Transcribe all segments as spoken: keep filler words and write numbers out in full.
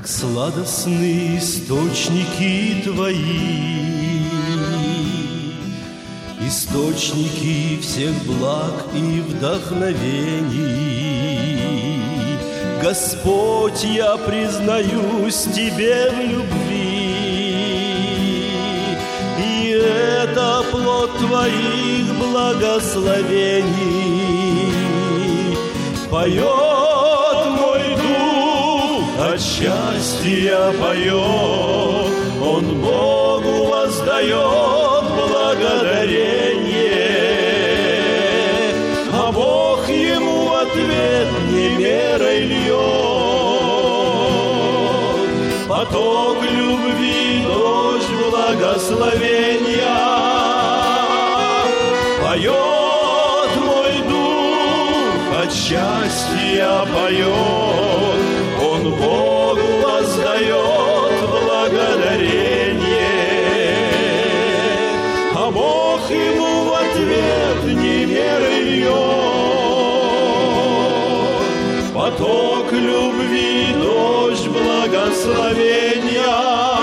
Как сладостны источники Твои, источники всех благ и вдохновений. Господь, я признаюсь Тебе в любви, и это плод Твоих благословений. Поет мой дух, от счастья поет, он Богу воздает благодарение, а Бог ему в ответ не мерой льет поток любви, дождь благословения. Поет мой дух, от счастья поет, он Богу воздает благодарение, а Бог ему в ответ не мерой льет поток любви, дождь благословения.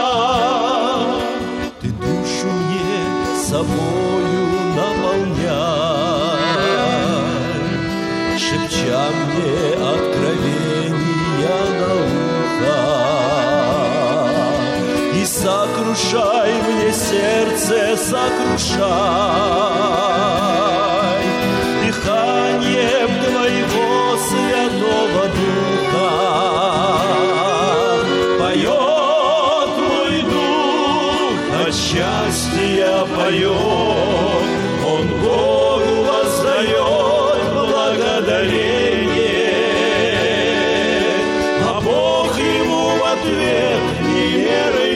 Ты душу мне собою наполняй, шепча мне откровения на ухо, и сокрушай мне сердце, сокрушай дыханием Твоего Святого Духа. Поет мой дух, от счастья поет, он Богу воздает благодарение, а Бог ему в ответ не мерой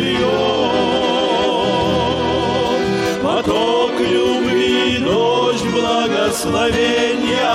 льет поток любви, дождь благословения.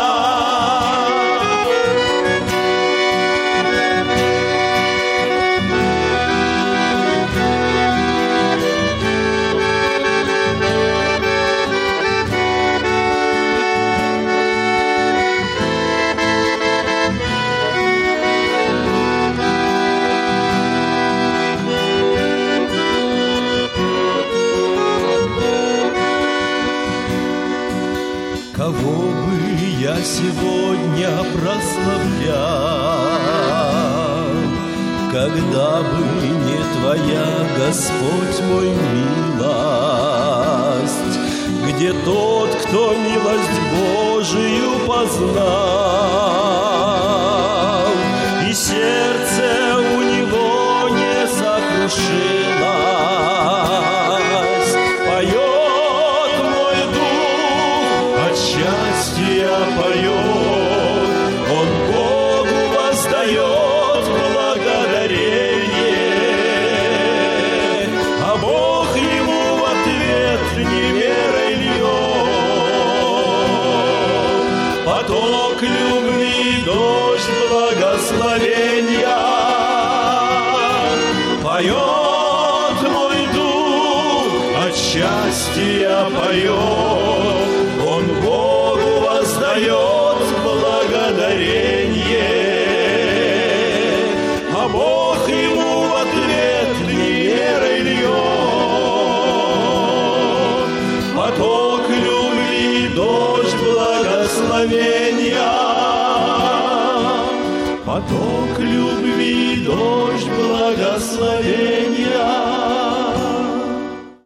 Кого бы я сегодня прославлял, когда бы не Твоя, Господь мой, милость? Где тот, кто милость Божию познал, и сердце у него не сокрушилось? Поет мой дух, от счастья поет, он Богу воздает благодарение, а Бог ему в ответ не мерой льет поток любви, дождь благословения. Поет мой дух, от счастья поет, он Богу воздает благодарение, а Бог ему в ответ не мерой льет поток любви, дождь благословения. Поток любви, дождь благословения.